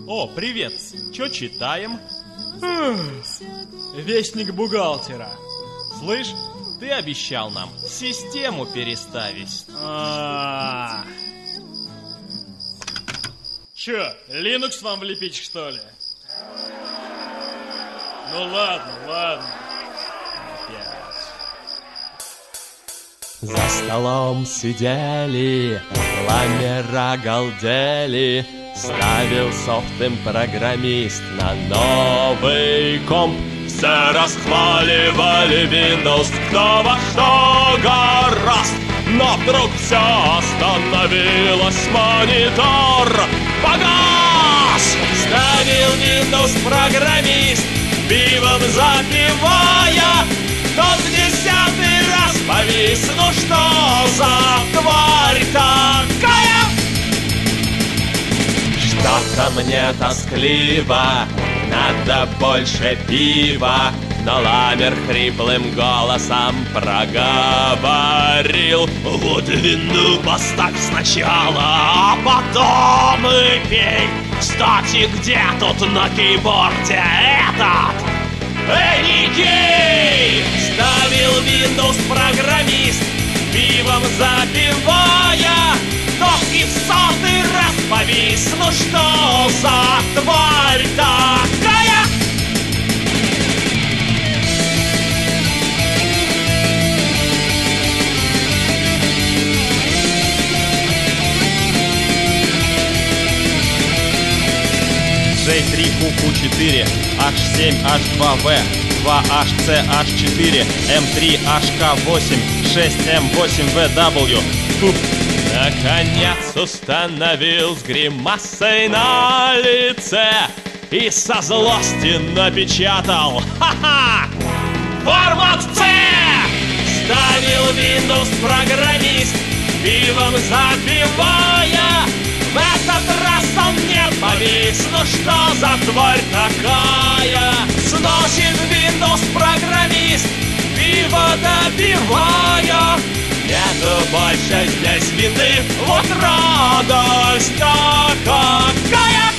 О, привет! Чё читаем? Вестник бухгалтера. Слышь, ты обещал нам систему переставить. Чё, Linux вам влепить, что ли? Ну ладно. За столом сидели, ламера галдели. Ставил софт им программист на новый комп. Все расхваливали Windows, кто во что гораст. Но вдруг все остановилось, монитор погас. Ставил Windows программист, пивом запивая. Тот в 10-й раз повис, ну что за тварь такая? Что-то мне тоскливо, надо больше пива. Но ламер хриплым голосом проговорил: вот вину поставь сначала, а потом и пей. Кстати, где тут на кейборде этот? Эй, Никей! Ставил Windows программист, пивом запивая. Но и в 100-й раз повис, ну что за тварь такая? J3 QQ4, H7 H2V, 2HC H4, M3 HK8, 6M8VW. Наконец установил с гримасой на лице и со злости напечатал: ха-ха! Формат C! Ставил Windows программист, пивом запивая. В этот раз он не повис, ну что за тварь такая? Сносит Windows программист, пиво допивая. Нету больше здесь вины, вот радость-то какая!